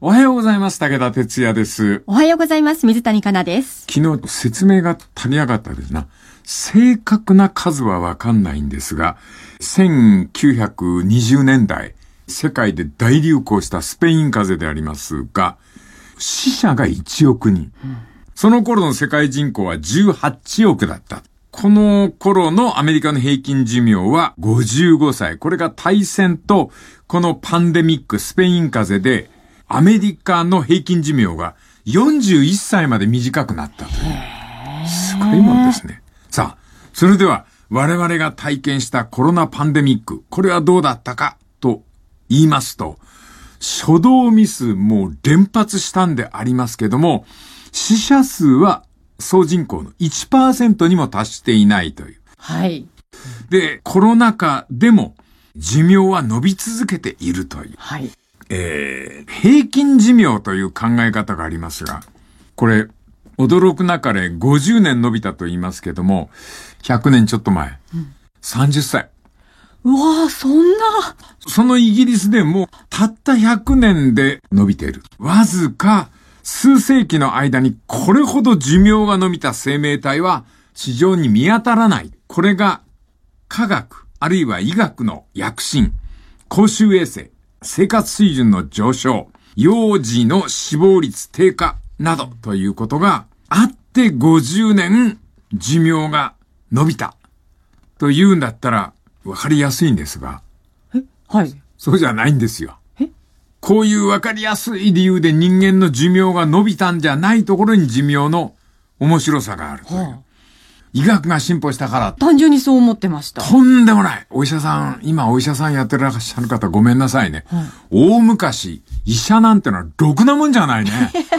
おはようございます。武田哲也です。 おはようございます。水谷香奈です。 昨日説明が足りなかったですな。正確な数はわかんないんですが、1920年代、世界で大流行したスペイン風邪でありますが、死者が1億人。その頃の世界人口は18億だった。この頃のアメリカの平均寿命は55歳。これが大戦とこのパンデミック、スペイン風邪で、アメリカの平均寿命が41歳まで短くなったという。すごいもんですね。さあ、それでは我々が体験したコロナパンデミック、これはどうだったかと言いますと、初動ミスもう連発したんでありますけども、死者数は総人口の 1% にも達していないという。 はい。 で、コロナ禍でも寿命は伸び続けているという。 はい。 平均寿命という考え方がありますが、これ、驚くなかれ50年伸びたと言いますけども、100年ちょっと前、30歳。 うわぁ、そんな。 そのイギリスでも、たった100年で伸びている。わずか数世紀の間にこれほど寿命が伸びた生命体は地上に見当たらない。これが科学、あるいは医学の躍進、公衆衛生、生活水準の上昇、幼児の死亡率低下などということがあって50年寿命が伸びたというんだったらわかりやすいんですが、 はい。 そうじゃないんですよ。こういうわかりやすい理由で人間の寿命が伸びたんじゃないところに寿命の面白さがあるという。医学が進歩したから。 単純にそう思ってました。 とんでもない。お医者さん、今お医者さんやってらっしゃる方ごめんなさいね。大昔、医者なんてのはろくなもんじゃないね。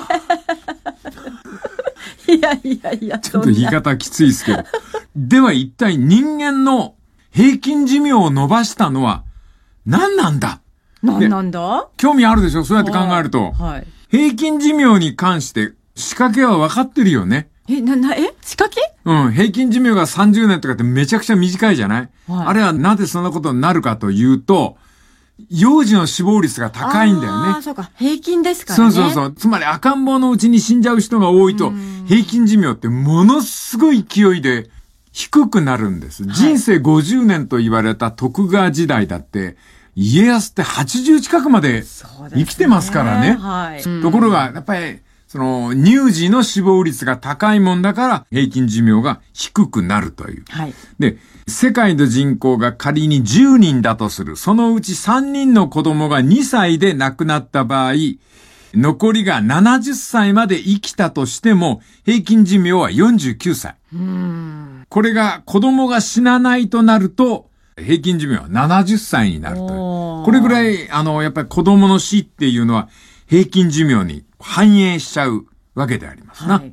いやいやいや、 ちょっと言い方きついですけど。では一体人間の平均寿命を伸ばしたのは何なんだ？ 何なんだ？ 興味あるでしょ？そうやって考えると。 はい。 平均寿命に関して仕掛けは分かってるよね。 仕掛け？ 平均寿命が30年とかってめちゃくちゃ短いじゃない？はい、あれはなぜそんなことになるかというと、幼児の死亡率が高いんだよね。 ああ、そうか。平均ですからね。 そう。つまり赤ん坊のうちに死んじゃう人が多いと、平均寿命ってものすごい勢いで低くなるんです。はい、人生50年と言われた徳川時代だって、家康って80近くまで生きてますからね。 はい。 ところが、やっぱり、乳児の死亡率が高いもんだから、平均寿命が低くなるという。 はい。 で、世界の人口が仮に10人だとする。そのうち3人の子供が2歳で亡くなった場合、残りが70歳まで生きたとしても、平均寿命は49歳。これが子供が死なないとなると、平均寿命は70歳になるという。これぐらい、やっぱり子供の死っていうのは、平均寿命に反映しちゃうわけでありますな。はい、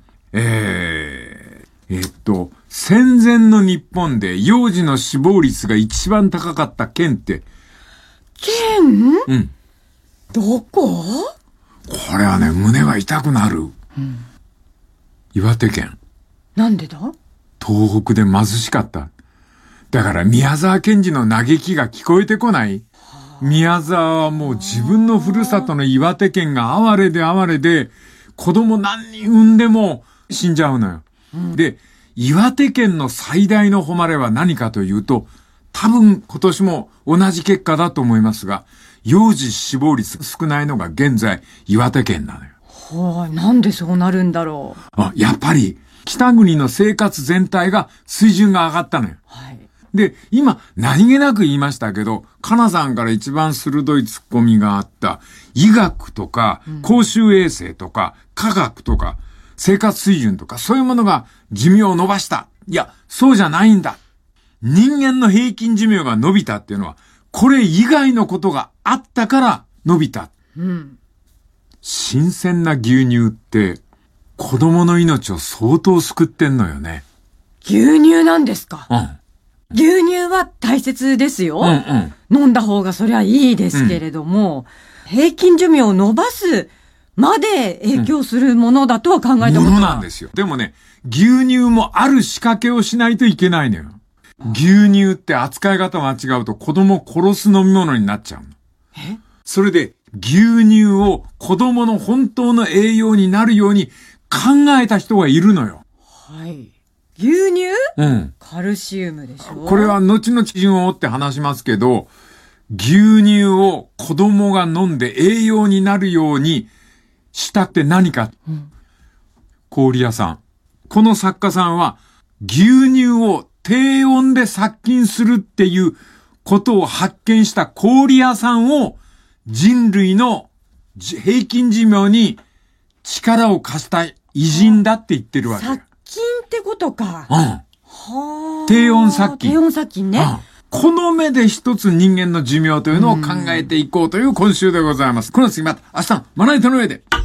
戦前の日本で幼児の死亡率が一番高かった県って。 県？どこ？ これはね、胸が痛くなる。岩手県。 なんでだ？ 東北で貧しかった。だから宮沢賢治の嘆きが聞こえてこない。宮沢はもう自分のふるさとの岩手県が哀れで、子供何人産んでも死んじゃうのよ。で、岩手県の最大の誉れは何かというと、多分今年も同じ結果だと思いますが、幼児死亡率少ないのが現在岩手県なのよ。 なんでそうなるんだろう。やっぱり北国の生活全体が水準が上がったのよ。 はい。 で、今、何気なく言いましたけど、かなさんから一番鋭いツッコミがあった、医学とか、公衆衛生とか、科学とか、生活水準とか、そういうものが寿命を伸ばした。いや、そうじゃないんだ。人間の平均寿命が伸びたっていうのは、これ以外のことがあったから伸びた。新鮮な牛乳って、子供の命を相当救ってんのよね。 牛乳なんですか？牛乳は大切ですよ。飲んだ方がそりゃいいですけれども、平均寿命を伸ばすまで影響するものだとは考えたことない。 ものなんですよ。でもね、牛乳もある仕掛けをしないといけないのよ。牛乳って扱い方間違うと子供を殺す飲み物になっちゃうの。それで牛乳を子供の本当の栄養になるように考えた人がいるのよ。 はい。牛乳？ うん。 カルシウムでしょ？ これは後の基準を追って話しますけど、牛乳を子供が飲んで栄養になるようにしたって何か。氷屋さん。この作家さんは牛乳を低温で殺菌するっていうことを発見した氷屋さんを人類の平均寿命に力を貸した偉人だって言ってるわけ。 殺菌ってことか。 うん。 はあ。低温殺菌。 低温殺菌ね。 この目で一つ人間の寿命というのを考えていこうという今週でございます。この次また明日、まな板の上で。